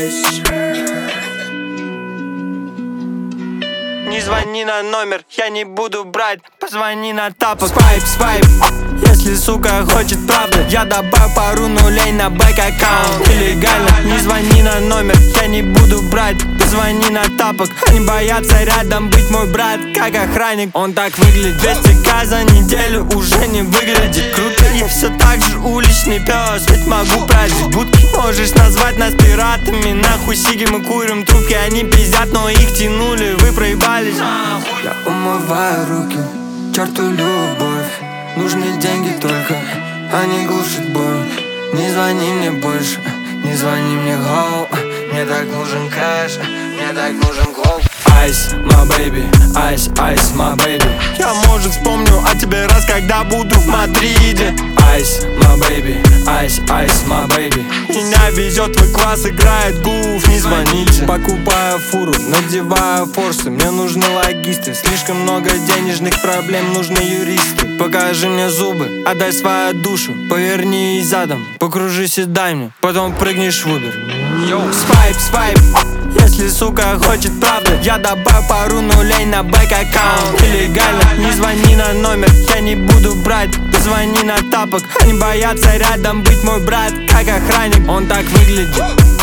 айс. Не звони на номер, я не буду брать. Позвони на тапок. Свайп, свайп. Если сука хочет правды, я добавлю пару нулей на бэк-аккаунт. Нелегально, не звони на номер, я не буду брать. Позвони на тапок. Они боятся рядом быть мой брат, как охранник. Он так выглядит, 200к за неделю уже не выглядит круто. Я все так же уличный пес, ведь могу прожить будки. Можешь назвать нас пиратами, нахуй сиги мы курим трубки. Они пиздят, но их тянули, вы проебались. Я умываю руки, черту любовь. Нужны деньги только, они глушат боль. Не звони мне больше, не звони мне, гоу. Мне так нужен кэш, мне так нужен гоу. Ice, my baby, ice, ice, my baby. Я, может, вспомню о тебе раз, когда буду в Мадриде. Ice, my baby, ice, ice, my baby. Меня везет твой класс, играет гуф, не звоните. Покупаю фуру, надеваю форсы, мне нужны логисты. Слишком много денежных проблем, нужны юристы. Покажи мне зубы, отдай свою душу. Повернись задом, покружись и дай мне. Потом прыгнешь в Uber. Свайп, свайп. Если сука хочет правды, я добавлю пару нулей на бэк-аккаунт. Нелегально, не звони на номер, я не буду брать. Позвони на тапок. Они боятся рядом быть мой брат, как охранник. Он так выглядит,